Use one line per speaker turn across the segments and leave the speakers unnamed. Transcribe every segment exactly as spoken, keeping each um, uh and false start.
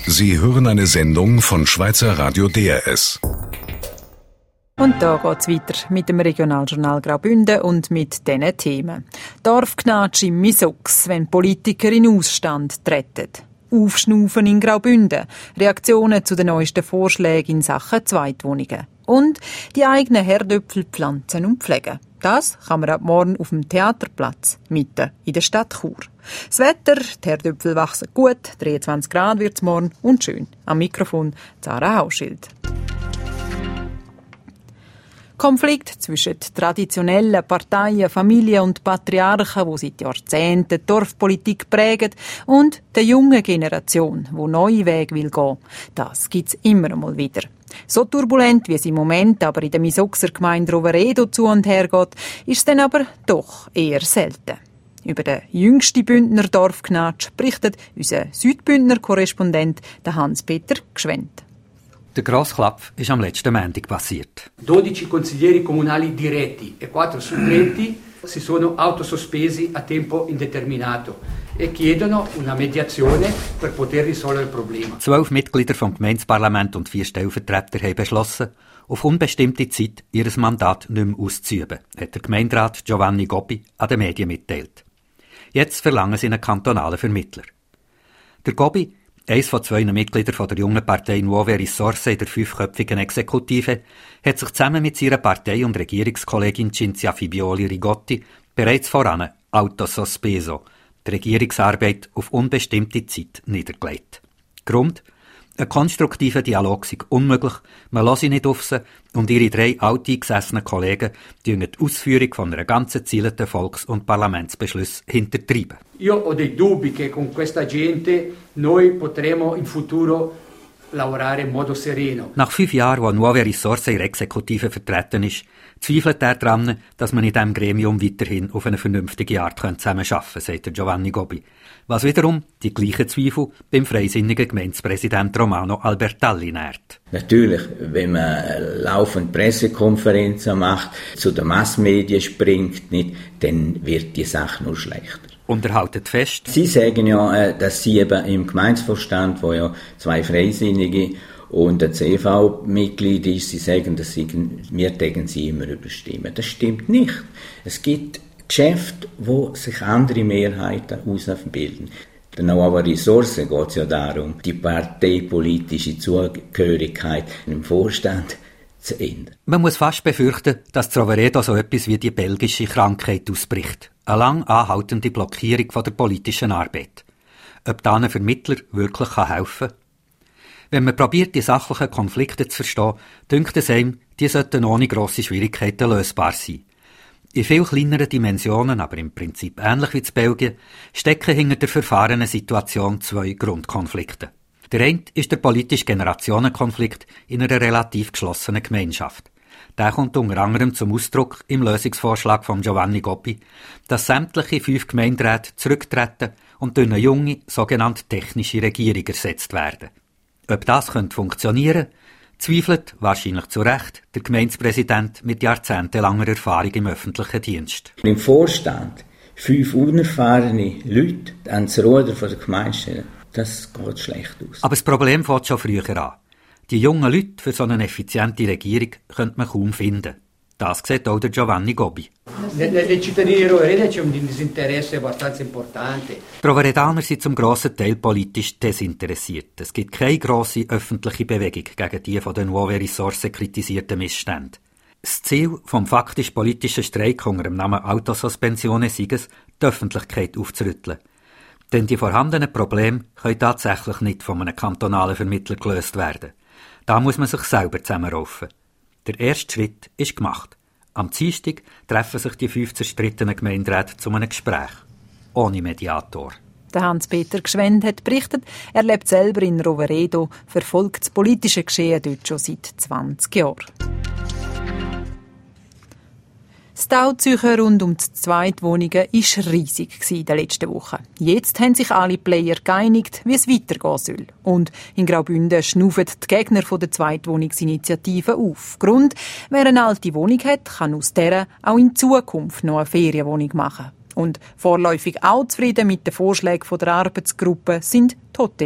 Sie hören eine Sendung von Schweizer Radio D R S.
Und da geht's weiter mit dem Regionaljournal Graubünden und mit diesen Themen. Dorfgnatsch im Misux, wenn Politiker in Ausstand treten. Aufschnaufen in Graubünden. Reaktionen zu den neuesten Vorschlägen in Sachen Zweitwohnungen. Und die eigenen Herdöpfel pflanzen und pflegen. Das kann man ab morgen auf dem Theaterplatz, mitten in der Stadt Chur. Das Wetter, die Herdöpfel wachsen gut, dreiundzwanzig Grad wird's morgen und schön. Am Mikrofon Zara Hauschild. Konflikt zwischen traditionellen Parteien, Familien und Patriarchen, die seit Jahrzehnten die Dorfpolitik prägen, und der jungen Generation, die neue Wege will gehen. Das gibt's immer einmal wieder. So turbulent, wie es im Moment aber in der Misuxer Gemeinde Roveredo zu und her geht, ist es dann aber doch eher selten. Über den jüngsten Bündner Dorfgnatsch berichtet unser Südbündner Korrespondent Hans-Peter Gschwend.
Der Grossklapf ist am letzten Montag passiert.
dodici consiglieri comunali diretti e quattro suppletti si sono autosospesi a tempo indeterminato e chiedono una mediazione per poter risolvere il problema.
Zwölf Mitglieder vom Gemeindeparlament und vier Stellvertreter haben beschlossen, auf unbestimmte Zeit ihr Mandat nicht mehr auszuüben, hat der Gemeinderat Giovanni Gobbi an den Medien mitteilt. Jetzt verlangen sie einen kantonalen Vermittler. Der Gobbi, eines von zwei Mitgliedern der jungen Partei Nuove Risorse in der fünfköpfigen Exekutive, hat sich zusammen mit ihrer Partei- und Regierungskollegin Cinzia Fibioli-Rigotti bereits voran autosospeso, die Regierungsarbeit auf unbestimmte Zeit, niedergelegt. Grund? Ein konstruktiver Dialog sei unmöglich, man lasse nicht auf sie und ihre drei alteingesessenen Kollegen die die Ausführung von einer ganzen gezielten Volks- und Parlamentsbeschluss hintertreiben.
Io ho dei dubbi che con questa gente noi potremo in futuro lavorare in modo sereno.
Nach fünf Jahren, wo Nuove Risorse in der Exekutive vertreten ist, zweifelt er daran, dass man in diesem Gremium weiterhin auf eine vernünftige Art zusammenarbeiten kann, sagt Giovanni Gobbi. Was wiederum die gleichen Zweifel beim freisinnigen Gemeindepräsident Romano Albertalli nährt.
Natürlich, wenn man laufend Pressekonferenzen macht, zu den Massmedien springt, nicht, dann wird die Sache nur schlechter.
Und er haltet fest.
Sie sagen ja, dass Sie eben im Gemeindevorstand, wo ja zwei Freisinnige und ein C V-Mitglied ist, Sie sagen, dass Sie, wir tegen Sie immer überstimmen. Das stimmt nicht. Es gibt Geschäfte, wo sich andere Mehrheiten herausbilden. Der Nuove Risorse geht es ja darum, die parteipolitische Zugehörigkeit im Vorstand zu ändern.
Man muss fast befürchten, dass in Roveredo so etwas wie die belgische Krankheit ausbricht. Eine lang anhaltende Blockierung von der politischen Arbeit. Ob da ein Vermittler wirklich helfen kann? Wenn man probiert, die sachlichen Konflikte zu verstehen, dünkt es einem, die sollten ohne grosse Schwierigkeiten lösbar sein. In viel kleineren Dimensionen, aber im Prinzip ähnlich wie in Belgien, stecken hinter der verfahrenen Situation zwei Grundkonflikte. Der eine ist der politische Generationenkonflikt in einer relativ geschlossenen Gemeinschaft. Der kommt unter anderem zum Ausdruck im Lösungsvorschlag von Giovanni Gobbi, dass sämtliche fünf Gemeinderäte zurücktreten und durch eine junge, sogenannte technische Regierung ersetzt werden. Ob das könnte funktionieren, zweifelt, wahrscheinlich zu Recht, der Gemeindepräsident mit jahrzehntelanger Erfahrung im öffentlichen Dienst.
Im Vorstand fünf unerfahrene Leute an das Ruder der Gemeinde stellen, das geht schlecht aus.
Aber das Problem fängt schon früher an. Die jungen Leute für so eine effiziente Regierung könnte man kaum finden. Das sieht auch der Giovanni Gobbi.
Nei cittadini di Roveredo c'è un disinteresse abbastanza importante.
Die Roveredaner sind zum grossen Teil politisch desinteressiert. Es gibt keine grosse öffentliche Bewegung gegen die von den Nuove Risorse kritisierten Missstände. Das Ziel vom faktisch politischen Streik unter dem Namen Autosospensione sei es, die Öffentlichkeit aufzurütteln. Denn die vorhandenen Probleme können tatsächlich nicht von einem kantonalen Vermittler gelöst werden. Da muss man sich selber zusammenraufen. Der erste Schritt ist gemacht. Am Dienstag treffen sich die fünf zerstrittenen Gemeinderäte zu einem Gespräch. Ohne Mediator.
Der Hans-Peter Gschwend hat berichtet, er lebt selber in Roveredo, verfolgt das politische Geschehen dort schon seit zwanzig Jahren. Das Tauzüchen rund um die Zweitwohnungen war riesig in den letzten Wochen. Jetzt haben sich alle Player geeinigt, wie es weitergehen soll. Und in Graubünden schnaufen die Gegner der Zweitwohnungsinitiative auf. Grund, wer eine alte Wohnung hat, kann aus dieser auch in Zukunft noch eine Ferienwohnung machen. Und vorläufig auch zufrieden mit den Vorschlägen der Arbeitsgruppe sind die Hoteliers.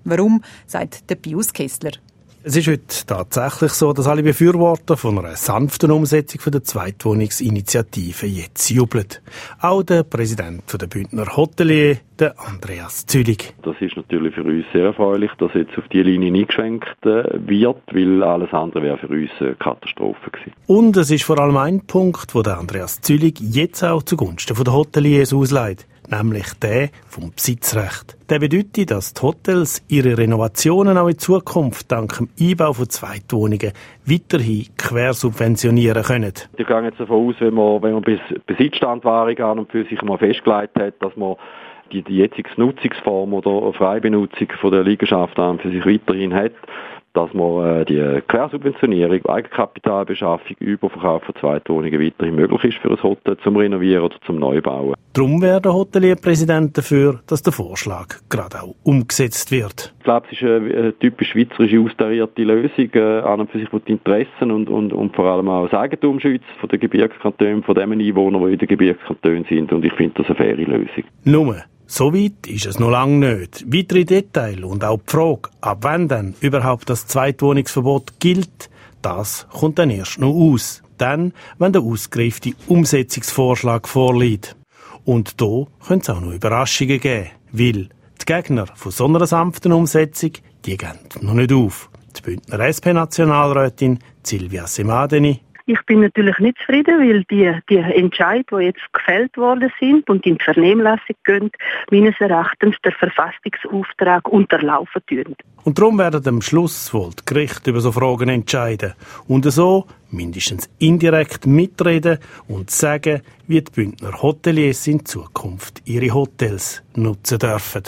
Warum, sagt der Pius Kessler.
Es ist heute tatsächlich so, dass alle Befürworter von einer sanften Umsetzung der Zweitwohnungsinitiative jetzt jubeln. Auch der Präsident der Bündner Hotelier, der Andreas Zülig.
Das ist natürlich für uns sehr erfreulich, dass jetzt auf die Linie eingeschwenkt wird, weil alles andere wäre für uns eine Katastrophe gewesen.
Und es ist vor allem ein Punkt, wo der Andreas Zülig jetzt auch zugunsten der Hoteliers ausleiht, nämlich der vom Besitzrecht. Der bedeutet, dass die Hotels ihre Renovationen auch in Zukunft dank dem Einbau von Zweitwohnungen weiterhin quersubventionieren können.
Ich gehe jetzt davon aus, wenn man, wenn man bis Besitzstandwahrung an und für sich mal festgelegt hat, dass man die, die jetzige Nutzungsform oder Freibenutzung von der Liegenschaft an für sich weiterhin hat, dass man äh, die Quersubventionierung, Eigenkapitalbeschaffung, Überverkauf von Zweitwohnungen weiterhin möglich ist für ein Hotel zum Renovieren oder zum Neubauen.
Darum wäre der Hotelierpräsident dafür, dass der Vorschlag gerade auch umgesetzt wird.
Ich glaube, es ist eine typisch schweizerische austarierte Lösung, äh, an und für sich die Interessen und, und, und vor allem auch das Eigentum schützt von den Gebirgskantonen, von den Einwohnern, die in den Gebirgskantonen sind, und ich finde das eine faire Lösung.
Nur, so weit ist es noch lange nicht. Weitere Details und auch die Frage, ab wann dann überhaupt das Zweitwohnungsverbot gilt, das kommt dann erst noch aus. Dann, wenn der ausgereifte Umsetzungsvorschlag vorliegt. Und da könnte es auch noch Überraschungen geben, weil die Gegner von so einer sanften Umsetzung, die gehen noch nicht auf. Die Bündner S P-Nationalrätin Silvia Semadeni.
Ich bin natürlich nicht zufrieden, weil die, die Entscheide, die jetzt gefällt worden sind und in die Vernehmlassung gehen, meines Erachtens der Verfassungsauftrag unterlaufen tun.
Und darum werden am Schluss wohl die Gerichte über so Fragen entscheiden und so mindestens indirekt mitreden und sagen, wie die Bündner Hoteliers in Zukunft ihre Hotels nutzen dürfen.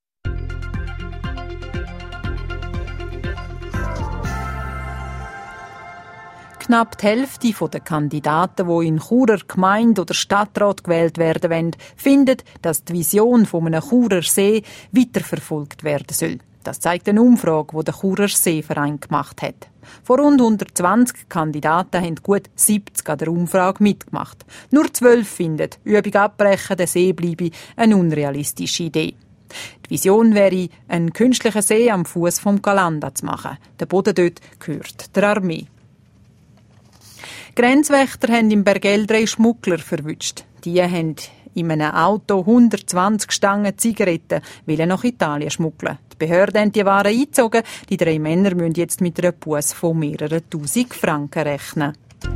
Knapp die Hälfte der Kandidaten, die in Churer Gemeinde oder Stadtrat gewählt werden wollen, findet, dass die Vision von einem Churer See weiterverfolgt werden soll. Das zeigt eine Umfrage, die der Churer Seeverein gemacht hat. Von rund hundertzwanzig Kandidaten haben gut siebzig an der Umfrage mitgemacht. Nur zwölf finden, Übung abbrechen, der See bleibe eine unrealistische Idee. Die Vision wäre, einen künstlichen See am Fuß vom Galanda zu machen. Der Boden dort gehört der Armee. Grenzwächter haben im Bergell drei Schmuggler verwünscht. Die haben in einem Auto hundertzwanzig Stangen Zigaretten nach Italien schmuggeln. Die Behörden haben die Waren eingezogen. Die drei Männer müssen jetzt mit einer Busse von mehreren tausend Franken rechnen.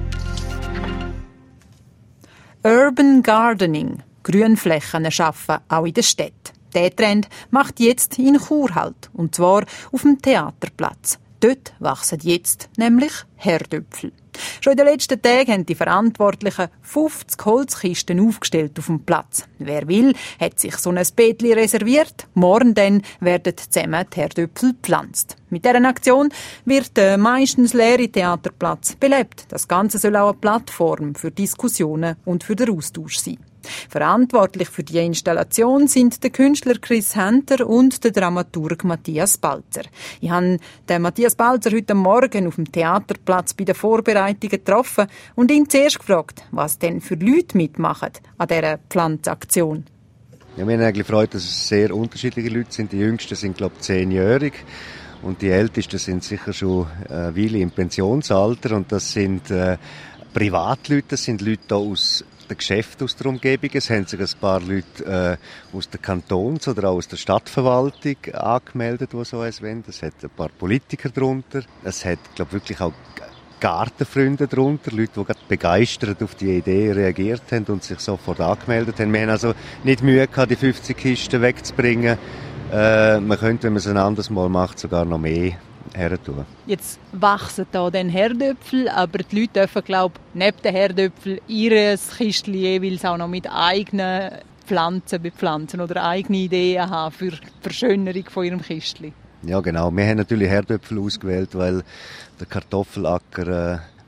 Urban Gardening, Grünflächen schaffen, auch in der Stadt. Der Trend macht jetzt in Chur Halt, und zwar auf dem Theaterplatz. Dort wachsen jetzt nämlich Herdöpfel. Schon in den letzten Tagen haben die Verantwortlichen fünfzig Holzkisten aufgestellt auf dem Platz. Wer will, hat sich so ein Beetli reserviert. Morgen dann werden zusammen die Herdöpfel gepflanzt. Mit dieser Aktion wird der meistens leere Theaterplatz belebt. Das Ganze soll auch eine Plattform für Diskussionen und für den Austausch sein. Verantwortlich für die Installation sind der Künstler Chris Henter und der Dramaturg Matthias Balzer. Ich habe den Matthias Balzer heute Morgen auf dem Theaterplatz bei den Vorbereitungen getroffen und ihn zuerst gefragt, was denn für Leute mitmachen an dieser Pflanzaktion.
Ja, wir haben eigentlich gefreut, dass es sehr unterschiedliche Leute sind. Die Jüngsten sind, glaube ich, zehnjährig. Und die Ältesten sind sicher schon eine Weile im Pensionsalter. Und das sind äh, Privatleute, das sind Leute da aus der Geschäfte aus der Umgebung. Es haben sich ein paar Leute äh, aus der Kantons- oder auch aus der Stadtverwaltung angemeldet, die so etwas wollen. Es hat ein paar Politiker darunter. Es hat, glaube ich, wirklich auch Gartenfreunde darunter, Leute, die gerade begeistert auf die Idee reagiert haben und sich sofort angemeldet haben. Wir haben also nicht Mühe gehabt, die fünfzig Kisten wegzubringen. Äh, man könnte, wenn man es ein anderes Mal macht, sogar noch mehr hertun.
Jetzt wachsen da dann Herdöpfel, aber die Leute dürfen, glaube ich, neben den Herdöpfel ihr Kistchen jeweils auch noch mit eigenen Pflanzen bepflanzen oder eigene Ideen haben für die Verschönerung von ihrem Kistchen.
Ja, genau. Wir haben natürlich Herdöpfel ausgewählt, weil der Kartoffelacker äh,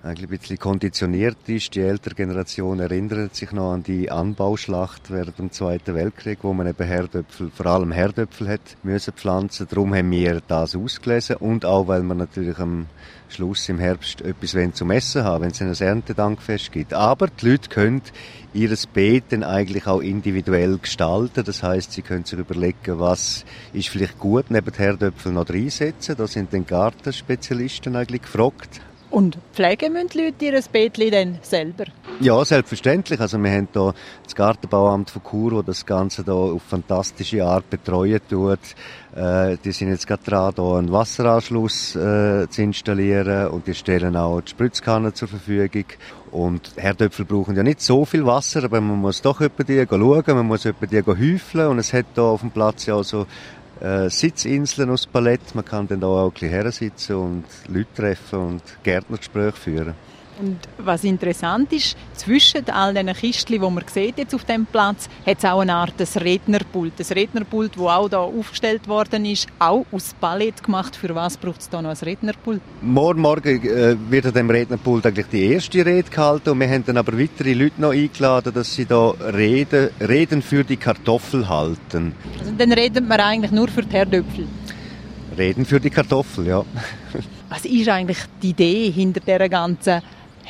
eigentlich ein bisschen konditioniert ist. Die ältere Generation erinnert sich noch an die Anbauschlacht während dem Zweiten Weltkrieg, wo man eben Herdöpfel, vor allem Herdöpfel hat müssen pflanzen. Darum haben wir das ausgelesen und auch, weil man natürlich am Schluss im Herbst etwas zum Essen haben, wenn es ein Erntedankfest gibt. Aber die Leute können ihr Beet dann eigentlich auch individuell gestalten. Das heisst, sie können sich überlegen, was ist vielleicht gut, neben Herdöpfeln noch reinsetzen. Da sind dann Gartenspezialisten eigentlich gefragt.
Und pflegen müssen die Leute ihr Beetchen dann selber?
Ja, selbstverständlich. Also wir haben hier das Gartenbauamt von Chur, das das Ganze hier auf fantastische Art betreuen tut. Äh, die sind jetzt gerade dran, hier einen Wasseranschluss äh, zu installieren und die stellen auch die Spritzkannen zur Verfügung. Und Herdöpfel brauchen ja nicht so viel Wasser, aber man muss doch etwa die schauen, man muss etwa die häufeln und es hat hier auf dem Platz ja auch so Äh, Sitzinseln aus Palett. Man kann dann da auch ein bisschen hersitzen und Leute treffen und Gärtnergespräche führen.
Und was interessant ist, zwischen all diesen Kistchen, die man sieht jetzt auf dem Platz, hat es auch eine Art des Rednerpult. Das Rednerpult, das auch hier aufgestellt worden ist, auch aus Palett gemacht. Für was braucht es da noch ein Rednerpult?
Morgen, morgen äh, wird an dem Rednerpult eigentlich die erste Rede gehalten und wir haben dann aber weitere Leute noch eingeladen, dass sie da Reden, Reden für die Kartoffel halten.
Also dann redet man eigentlich nur für die Herdöpfel?
Reden für die Kartoffel, ja.
Was ist eigentlich die Idee hinter dieser ganzen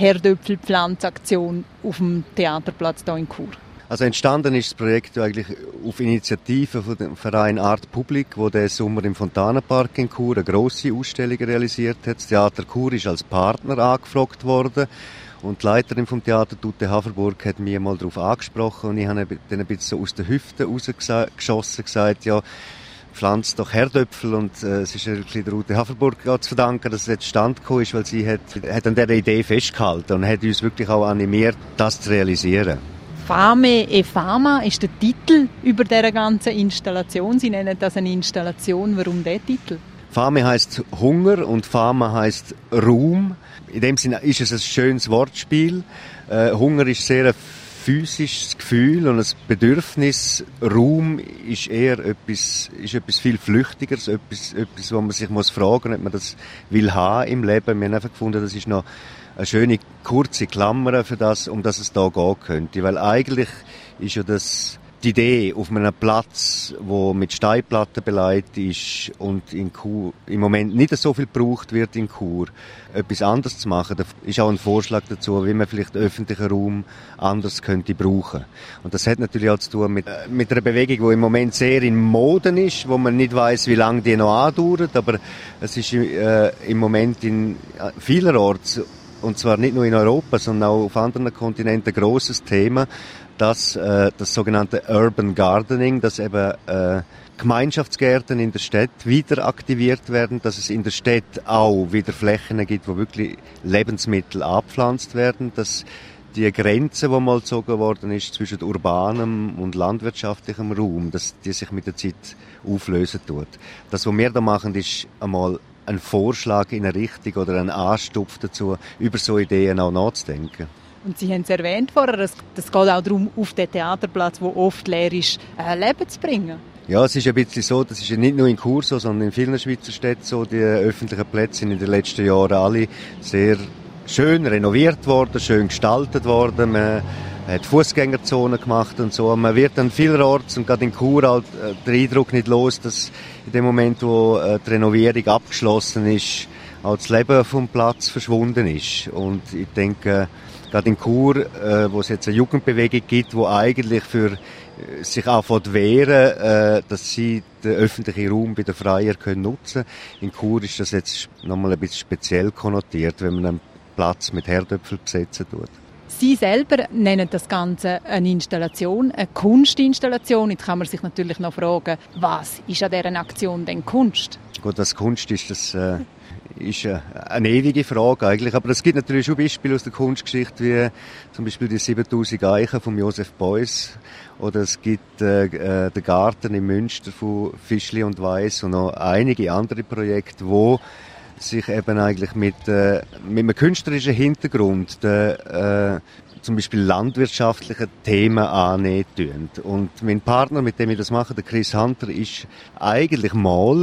Herdöpfelpflanzaktion auf dem Theaterplatz hier in Chur?
Also entstanden ist das Projekt eigentlich auf Initiative von dem Verein Art Public, wo der Sommer im Fontanenpark in Chur eine grosse Ausstellung realisiert hat. Das Theater Chur ist als Partner angefragt worden und die Leiterin vom Theater, Ute Haferburg, hat mich mal darauf angesprochen und ich habe dann ein bisschen so aus der Hüfte rausgeschossen gesagt, ja, pflanzt doch Herdöpfel und äh, es ist wirklich der Ute Haferburg zu verdanken, dass es jetzt stand gekommen ist, weil sie hat, hat an dieser Idee festgehalten und hat uns wirklich auch animiert, das zu realisieren.
Fame e Fama ist der Titel über dieser ganzen Installation. Sie nennen das eine Installation. Warum der Titel?
Fame heisst Hunger und Fama heisst Ruhm. In dem Sinne ist es ein schönes Wortspiel. Äh, Hunger ist sehr ein physisches Gefühl und ein Bedürfnis. Ruhm ist eher etwas, ist etwas viel Flüchtigeres, etwas, etwas, wo man sich muss fragen, ob man das will haben im Leben. Wir haben einfach gefunden, das ist noch eine schöne kurze Klammer für das, um das es da gehen könnte. Weil eigentlich ist ja das die Idee, auf einem Platz, wo mit Steinplatten beleidigt ist und in Chur im Moment nicht so viel gebraucht wird in Chur, etwas anderes zu machen. Da ist auch ein Vorschlag dazu, wie man vielleicht den öffentlichen Raum anders könnte brauchen. Und das hat natürlich auch zu tun mit, mit einer Bewegung, die im Moment sehr in Mode ist, wo man nicht weiß, wie lange die noch andauert, aber es ist äh, im Moment in äh, vielerorts, und zwar nicht nur in Europa, sondern auch auf anderen Kontinenten, ein grosses Thema, dass äh, das sogenannte Urban Gardening, dass eben äh, Gemeinschaftsgärten in der Stadt wieder aktiviert werden, dass es in der Stadt auch wieder Flächen gibt, wo wirklich Lebensmittel abgepflanzt werden, dass die Grenze, die mal gezogen worden ist zwischen urbanem und landwirtschaftlichem Raum, dass die sich mit der Zeit auflösen tut. Das, was wir da machen, ist einmal ein Vorschlag in eine Richtung oder ein Anstupf dazu, über so Ideen auch nachzudenken.
Und Sie haben es erwähnt vorher, es geht auch darum, auf den Theaterplatz, der oft leer ist, ein Leben zu bringen.
Ja, es ist ein bisschen so, das ist ja nicht nur in Chur so, sondern in vielen Schweizer Städten so. Die öffentlichen Plätze sind in den letzten Jahren alle sehr schön renoviert worden, schön gestaltet worden. Man hat Fußgängerzonen gemacht und so. Man wird dann vielerorts, und gerade in Chur, halt den Eindruck nicht los, dass in dem Moment, wo die Renovierung abgeschlossen ist, auch das Leben vom Platz verschwunden ist. Und ich denke, gerade in Chur, äh, wo es jetzt eine Jugendbewegung gibt, wo eigentlich für äh, sich anfängt wehren, äh, dass sie den öffentlichen Raum wieder freier können nutzen. In Chur ist das jetzt nochmal ein bisschen speziell konnotiert, wenn man einen Platz mit Herdöpfeln besetzen tut.
Sie selber nennen das Ganze eine Installation, eine Kunstinstallation. Jetzt kann man sich natürlich noch fragen, was ist an dieser Aktion denn Kunst?
Gut, was Kunst ist, das äh, ist äh, eine ewige Frage eigentlich. Aber es gibt natürlich schon Beispiele aus der Kunstgeschichte, wie zum Beispiel die siebentausend Eichen von Joseph Beuys. Oder es gibt äh, äh, den Garten in Münster von Fischli und Weiss und noch einige andere Projekte, wo sich eben eigentlich mit, äh, mit einem künstlerischen Hintergrund der, äh, zum Beispiel landwirtschaftlichen Themen annehmen tun. Und mein Partner, mit dem ich das mache, der Chris Hunter, ist eigentlich Maler,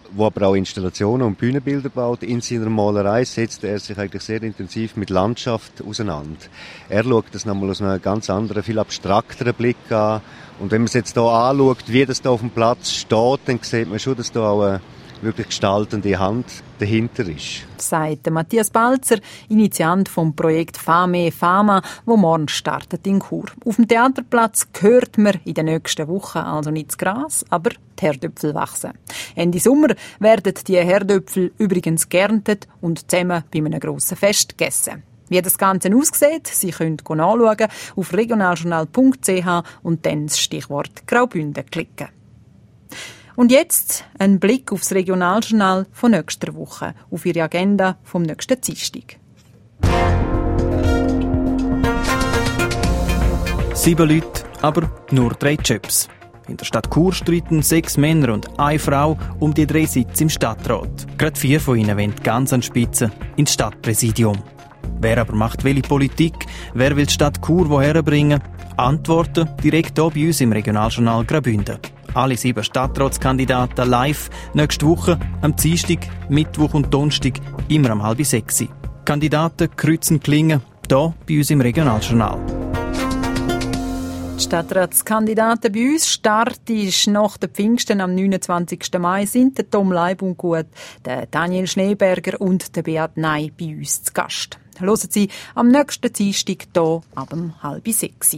wo aber auch Installationen und Bühnenbilder baut. In seiner Malerei setzt er sich eigentlich sehr intensiv mit Landschaft auseinander. Er schaut das nochmal aus einem ganz anderen, viel abstrakteren Blick an. Und wenn man es jetzt hier anschaut, wie das hier auf dem Platz steht, dann sieht man schon, dass da auch eine wirklich gestaltende Hand dahinter ist.
Sagt Matthias Balzer, Initiant vom Projekt Fame Fama, wo morgen startet in Chur. Auf dem Theaterplatz hört man in den nächsten Wochen also nicht das Gras, aber die Herdöpfel wachsen. Ende Sommer werden die Herdöpfel übrigens geerntet und zusammen bei einem grossen Fest gegessen. Wie das Ganze aussieht, Sie können nachschauen auf regionaljournal punkt c h und dann das Stichwort Graubünden klicken. Und jetzt ein Blick auf das Regionaljournal von nächster Woche, auf Ihre Agenda vom nächsten Dienstag.
Sieben Leute, aber nur drei Jobs. In der Stadt Chur streiten sechs Männer und eine Frau um die drei Sitze im Stadtrat. Gerade vier von ihnen wollen ganz an die Spitze ins Stadtpräsidium. Wer aber macht welche Politik? Wer will die Stadt Chur woher bringen? Antworten direkt hier bei uns im Regionaljournal Graubünden. Alle sieben Stadtratskandidaten live nächste Woche am Dienstag, Mittwoch und Donnerstag immer um halb sechs. Kandidaten kreuzen Klingen hier bei uns im Regionaljournal.
Die Stadtratskandidaten bei uns. Start ist nach den Pfingsten am neunundzwanzigsten Mai sind der Tom Leibundgut, der Daniel Schneeberger und der Beat Ney bei uns zu Gast. Hören Sie am nächsten Dienstag hier ab um halb sechs.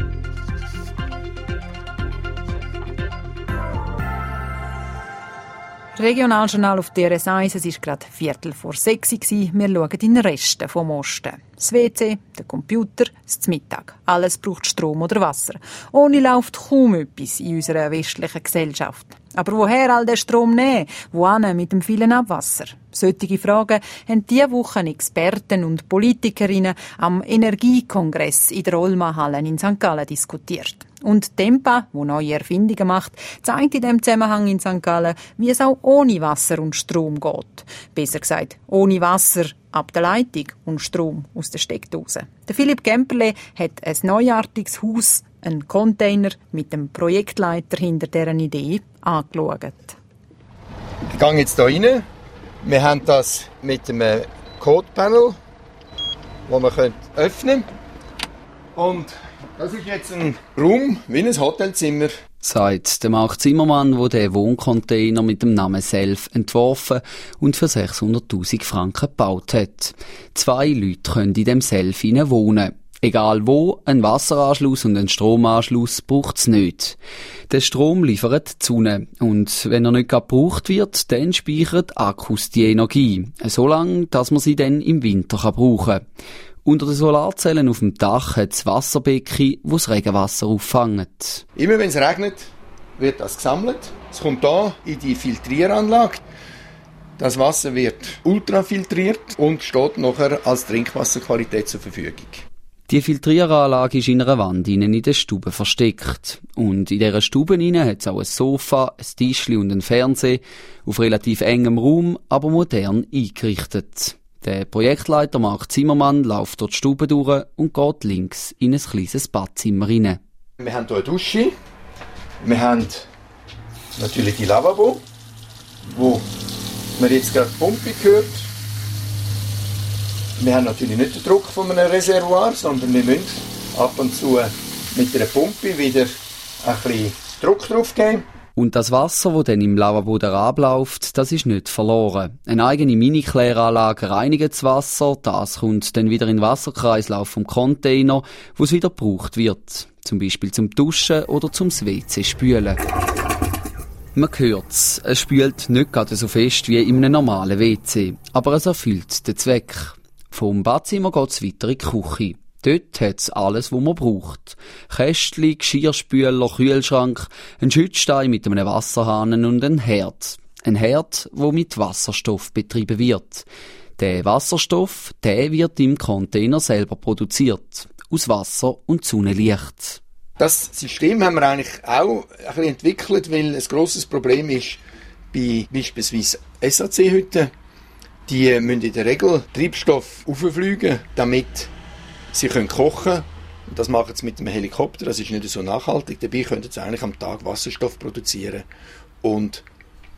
Regionaljournal auf D R S eins, es war gerade Viertel vor sechs. Wir schauen in den Resten vom Osten. Das W C, der Computer, das Mittag. Alles braucht Strom oder Wasser. Ohne läuft kaum etwas in unserer westlichen Gesellschaft. Aber woher all den Strom nehmen? Wohin mit dem vielen Abwasser? Solche Fragen haben diese Woche Experten und Politikerinnen am Energiekongress in der Olma-Halle in Sankt Gallen diskutiert. Und Tempa, wo neue Erfindungen macht, zeigt in diesem Zusammenhang in Sankt Gallen, wie es auch ohne Wasser und Strom geht. Besser gesagt, ohne Wasser ab der Leitung und Strom aus der Steckdose. Der Philipp Gemperle hat ein neuartiges Haus, einen Container mit dem Projektleiter hinter deren Idee angeschaut.
Ich gehe jetzt hier rein. Wir haben das mit einem Code-Panel, das man öffnen kann. Und das ist jetzt ein Raum wie ein Hotelzimmer.
Sagt der Marc Zimmermann, der den Wohncontainer mit dem Namen Self entworfen und für sechshunderttausend Franken gebaut hat. Zwei Leute können in dem Self wohnen. Egal wo, ein Wasseranschluss und ein Stromanschluss braucht es nicht. Der Strom liefert die Sonne und wenn er nicht gebraucht wird, dann speichert Akkus die Energie, so lange, dass man sie dann im Winter brauchen kann. Unter den Solarzellen auf dem Dach hat es Wasserbecken, wo das Regenwasser auffangen.
Immer wenn es regnet, wird das gesammelt. Es kommt hier in die Filtrieranlage. Das Wasser wird ultrafiltriert und steht nachher als Trinkwasserqualität zur Verfügung.
Die Filtrieranlage ist in einer Wand innen in der Stube versteckt. Und in dieser Stube innen hat es auch ein Sofa, ein Tischchen und einen Fernseher, auf relativ engem Raum, aber modern eingerichtet. Der Projektleiter Marc Zimmermann läuft dort die Stube durch und geht links in ein kleines Badzimmer rein.
Wir haben hier eine Dusche, wir haben natürlich die Lavabo, wo man jetzt gerade die Pumpe hört. Wir haben natürlich nicht den Druck von einem Reservoir, sondern wir müssen ab und zu mit einer Pumpe wieder ein bisschen Druck drauf geben.
Und das Wasser, das dann im Lavabo abläuft, das ist nicht verloren. Eine eigene Mini-Kläranlage reinigt das Wasser, das kommt dann wieder in den Wasserkreislauf vom Container, wo es wieder gebraucht wird. Zum Beispiel zum Duschen oder zum W C spülen. Man hört's, es spült nicht gerade so fest wie in einem normalen W C, aber es erfüllt den Zweck. Vom Badzimmer geht's weiter in die Küche. Dort hat's alles, was man braucht. Kästchen, Geschirrspüler, Kühlschrank, ein Schützstein mit einem Wasserhahn und ein Herd. Ein Herd, der mit Wasserstoff betrieben wird. Der Wasserstoff, der wird im Container selber produziert. Aus Wasser und Sonnenlicht.
Das System haben wir eigentlich auch ein bisschen entwickelt, weil ein grosses Problem ist bei beispielsweise S A C-Hütten. Die müssen in der Regel Treibstoff auffliegen, damit sie können kochen. Das machen sie mit einem Helikopter, das ist nicht so nachhaltig. Dabei könnten sie eigentlich am Tag Wasserstoff produzieren. Und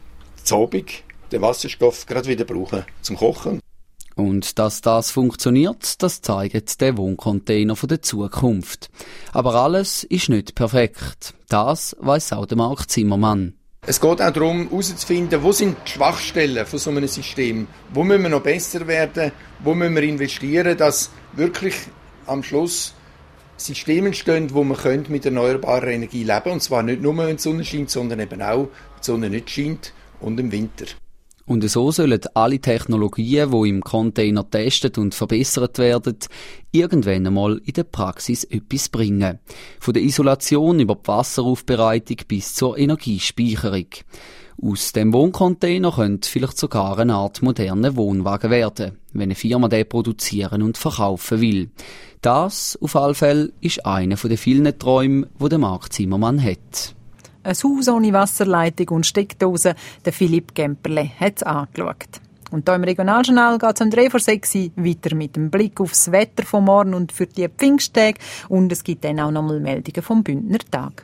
zu Abend den Wasserstoff gerade wieder brauchen zum Kochen.
Und dass das funktioniert, das zeigt der Wohncontainer von der Zukunft. Aber alles ist nicht perfekt. Das weiss auch der Marc Zimmermann.
Es geht auch darum, herauszufinden, wo sind die Schwachstellen von so einem System. Wo müssen wir noch besser werden? Wo müssen wir investieren, dass wirklich am Schluss Systeme entstehen, wo man mit erneuerbarer Energie leben kann. Und zwar nicht nur, wenn die Sonne scheint, sondern eben auch, wenn die Sonne nicht scheint und im Winter.
Und so sollen alle Technologien, die im Container getestet und verbessert werden, irgendwann einmal in der Praxis etwas bringen. Von der Isolation über die Wasseraufbereitung bis zur Energiespeicherung. Aus dem Wohncontainer könnte vielleicht sogar eine Art moderner Wohnwagen werden, wenn eine Firma den produzieren und verkaufen will. Das, auf alle Fälle, ist einer der vielen Träume, die der Marc Zimmermann hat.
Ein Haus ohne Wasserleitung und Steckdose, der Philipp Gemperle hat es angeschaut. Und hier im Regionaljournal geht es um drei vor sechs weiter mit dem Blick aufs Wetter vom Morgen und für die Pfingsttage. Und es gibt dann auch nochmal Meldungen vom Bündner Tag.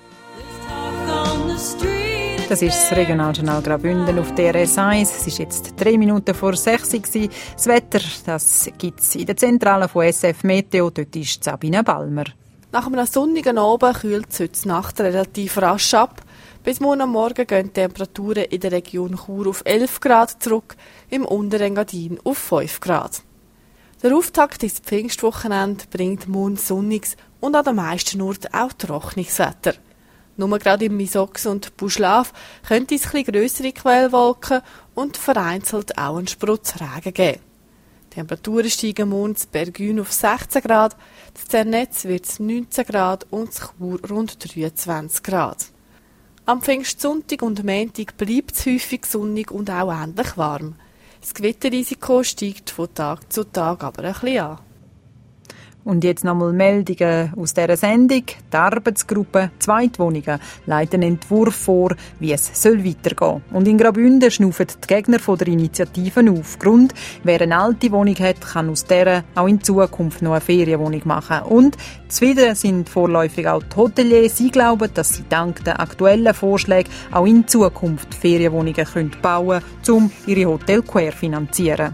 Das ist das Regionaljournal Graubünden auf D R S eins. Es ist jetzt drei Minuten vor sechs Uhr. Das Wetter, das gibt es in der Zentrale von S F Meteo. Dort ist Sabine Balmer.
Nach einem sonnigen Abend kühlt es heute Nacht relativ rasch ab. Bis morgen am Morgen gehen die Temperaturen in der Region Chur auf elf Grad zurück, im unteren Engadin auf fünf Grad. Der Auftakt ins Pfingstwochenende bringt morgen sonniges und an den meisten Orten auch trockenes Wetter. Nur gerade im Misox und Buschlaf könnte es etwas grössere Quellwolken und vereinzelt auch einen Sprutz Regen geben. Die Temperaturen steigen morgen in Bergün auf sechzehn Grad, in Zernetz wird es neunzehn Grad und in Chur rund dreiundzwanzig Grad. Am Pfingstsonntag und Montag bleibt es häufig sonnig und auch ähnlich warm. Das Gewitterrisiko steigt von Tag zu Tag aber ein bisschen an.
Und jetzt nochmal Meldungen aus dieser Sendung. Die Arbeitsgruppe Zweitwohnungen leitet einen Entwurf vor, wie es soll weitergehen. Und in Graubünden schnaufen die Gegner von der Initiative auf. Grund, wer eine alte Wohnung hat, kann aus dieser auch in Zukunft noch eine Ferienwohnung machen. Und zufrieden sind vorläufig auch die Hoteliers. Sie glauben, dass sie dank der aktuellen Vorschläge auch in Zukunft Ferienwohnungen bauen können, um ihre Hotel querfinanzieren.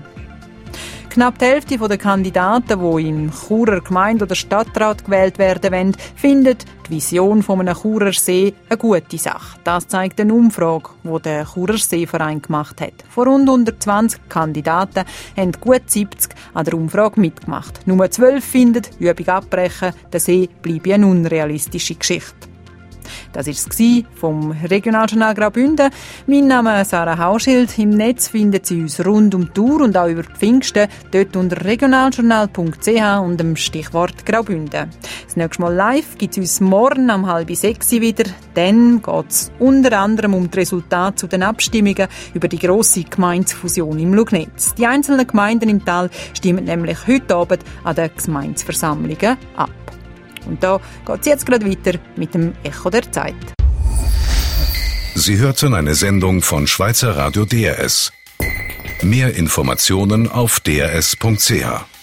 Knapp die Hälfte der Kandidaten, die in Churer Gemeinde oder Stadtrat gewählt werden wollen, findet die Vision von einem Churer See eine gute Sache. Das zeigt eine Umfrage, die der Churer Seeverein gemacht hat. Von rund hundertzwanzig Kandidaten haben gut siebzig an der Umfrage mitgemacht. Nur zwölf finden, Übung abbrechen, der See bleibe eine unrealistische Geschichte. Das war es vom Regionaljournal Graubünden. Mein Name ist Sarah Hauschild. Im Netz finden Sie uns rund um die Tour und auch über die Pfingsten, dort unter regionaljournal punkt c h und dem Stichwort Graubünden. Das nächste Mal live gibt es uns morgen um halb sechs wieder. Dann geht es unter anderem um die Resultate zu den Abstimmungen über die grosse Gemeindefusion im Lugnetz. Die einzelnen Gemeinden im Tal stimmen nämlich heute Abend an den Gemeindeversammlungen ab. Und da geht es jetzt gerade weiter mit dem Echo der Zeit.
Sie hörten eine Sendung von Schweizer Radio D R S. Mehr Informationen auf d r s punkt c h.